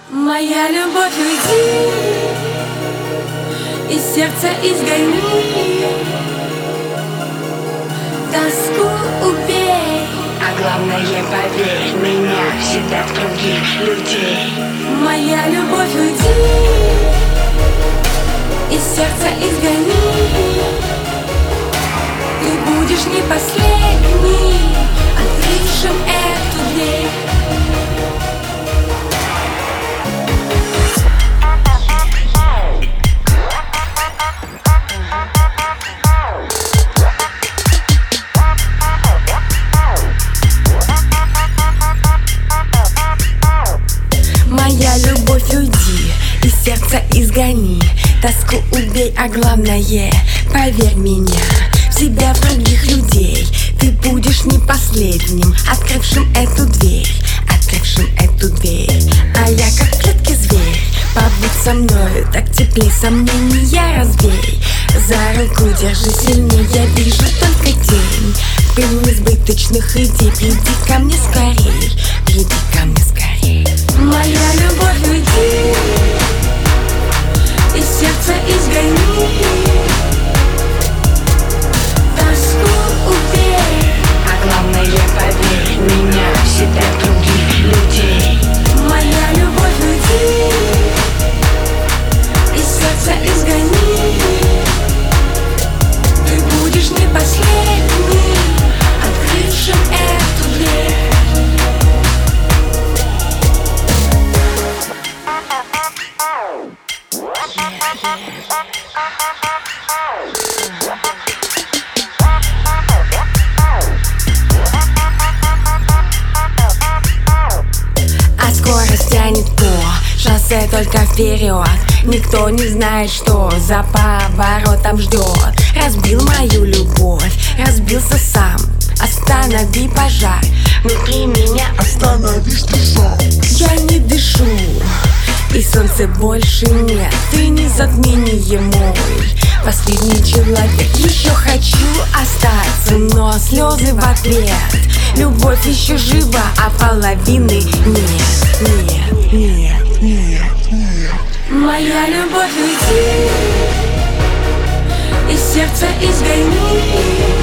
Моя любовь, уйди, из сердца изгони, тоску убей, а главное, поверь, меня всегда в других людей. Моя любовь, уйди, из сердца изгони, ты будешь не последний, открывшим эту дверь. Моя любовь, уйди, из сердца изгони, тоску убей, а главное, поверь меня, в себя в других людей. Ты будешь не последним, открывшим эту дверь, открывшим эту дверь. А я как в клетке зверь, побудь со мною, так теплей сомнения разбей. За руку держи сильнее, я вижу только тень, пыль несбыточных идей. Приди ко мне скорей, приди ко мне скорей. Моя любовь, уйди, из сердца изгони, тоску убей, а главное, поверь, меня всегда в других людей. Моя любовь, уйди, из сердца изгони, ты будешь не последний, открывшим эту дверь. А скорость тянет по шоссе только вперед. Никто не знает, что за поворотом ждет. Разбил мою любовь, разбился сам. Останови пожар, внутри меня остановись ты сам. Я не дышу, и солнца больше нет. Ты не затмение мой, последний человек. Еще хочу остаться, но слезы в ответ. Любовь еще жива, а половины нет, нет, нет, нет, нет. Моя любовь, уйди, из сердца изгони,